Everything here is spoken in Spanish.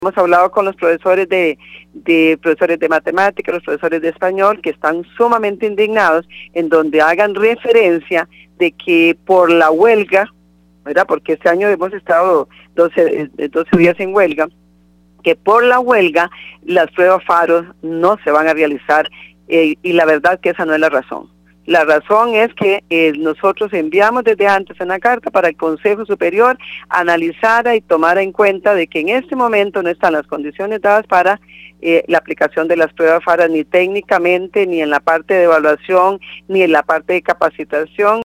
Hemos hablado con los profesores profesores de matemáticas, los profesores de español, que están sumamente indignados, en donde hagan referencia de que por la huelga, ¿verdad? Porque este año hemos estado 12 días en huelga, que por la huelga las pruebas FARO no se van a realizar, y la verdad que esa no es la razón. La razón es que nosotros enviamos desde antes una carta para el Consejo Superior, analizara y tomara en cuenta de que en este momento no están las condiciones dadas para la aplicación de las pruebas FARO, ni técnicamente, ni en la parte de evaluación, ni en la parte de capacitación.